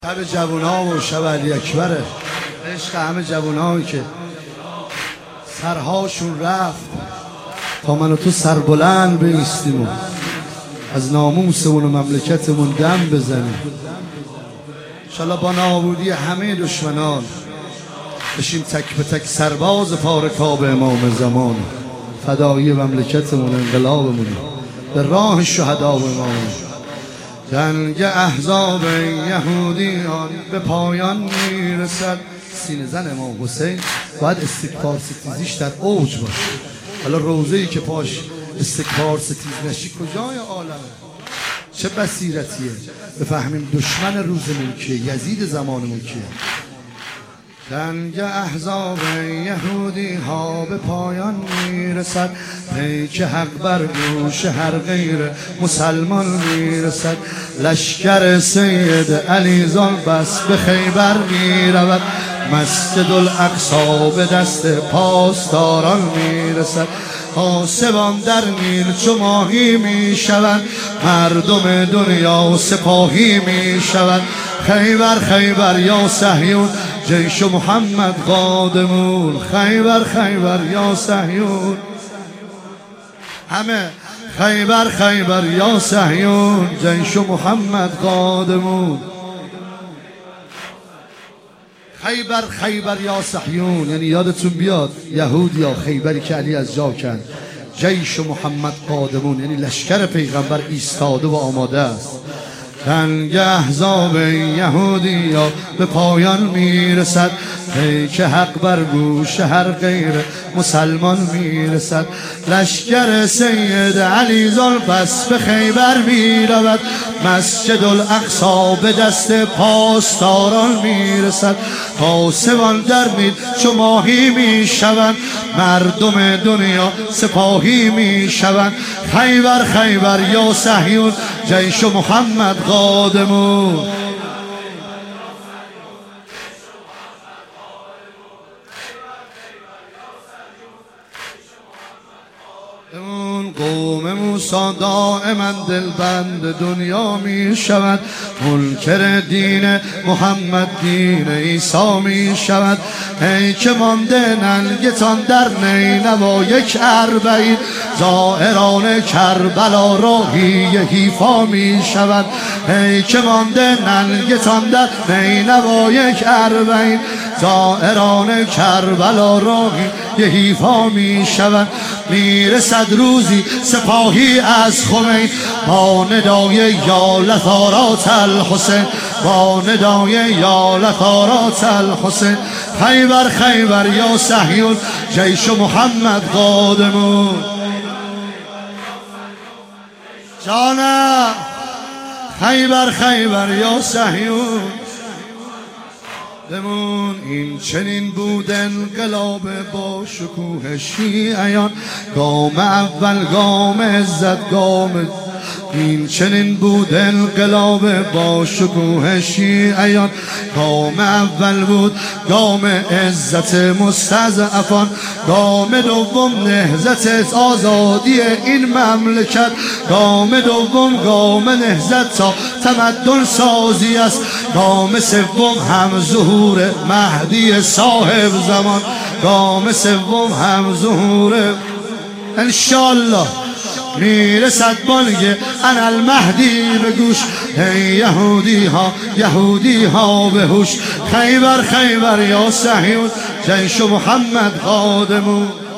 شب جوونا و شب علی اکبره، عشق همه جوونایی که سرهاشون رفت تا من و تو سربلند بایستیم و از ناموسمون و مملکتمون دم بزنیم. انشالله با نابودی همه دشمنان بشیم تک به تک سرباز پارکاب امام زمان، فدایی مملکتمون، انقلابمون، به راه شهدا و امام. جنگ احزاب یهودیان به پایان میرسد. سینه زن امام حسین باید استکبار ستیزیش در اوج باشه. حالا روزه‌ای که پاش استکبار ستیز نشی کجای عالمه؟ چه بصیرتیه بفهمیم دشمن روزمون کیه، یزید زمانمون کیه. جنگ احزاب یهودی ها به پایان میرسد، پیک حق بر گوش هر غیر مسلمان میرسد. لشکر سید علی زالبس به خیبر میرود، مسجد الاقصی به دست پاسداران میرسد. حاسبان در نیل چو ماهی میشوند، مردم دنیا سپاهی میشوند. خیبر خیبر یا صهیون، جیش محمد قادمون. خیبر خیبر یا صهیون، همه خیبر خیبر یا صهیون، جیش محمد قادمون. خیبر خیبر یا صهیون یعنی یادتون بیاد یهود یا خیبری که علی از جا کند. جیش محمد قادمون یعنی لشکر پیغمبر ایستاده و آماده است. جنگ احزاب یهودی ها به پایان میرسد، پیک حق بر گوش هر غیر مسلمان میرسد. لشکر سید علی زالبس به خیبر میرود، مسجد الاقصی به دست پاسداران میرسد. حاسبان در نیل چو ماهی میشوند، مردم دنیا سپاهی میشوند. خیبر خیبر یا صهیون، جیش محمد قادمون. قوم موسی دائما دلبند دنیا می شود، منکر دین محمد دین عیسی می شود. ای که مانده ننگتان در نینوا یک اربعین، زائران کربلا راهی حیفا می شود. ای که مانده ننگتان در نینوا یک اربعین، زائران کربلا راهی حیفا می شود. میرسد روزی سپاهی از خمین، با ندای یا لثارات الحسین، با ندای یا لثارات الحسین. خیبر خیبر یا صهیون، جیش محمد قادمون. جانم خیبر خیبر یا صهیون دمون. این چنین بود انقلاب با شکوه شیعیان، گام اول گام عزت گام. این چنین بود انقلاب با شکوه شیعیان، گام اول بود گام عزت مستضعفان، گام دوم نهضت آزادی این مملکت، گام دوم گام نهضت تا تمدن سازی است، گام سوم هم ظهور مهدی صاحب زمان، گام سوم هم ظهور انشالله. میرسد بانگ انا المهدی به گوش، ای یهودی ها به هوش. خیبر خیبر یا صهیون، جیش محمد قادمون.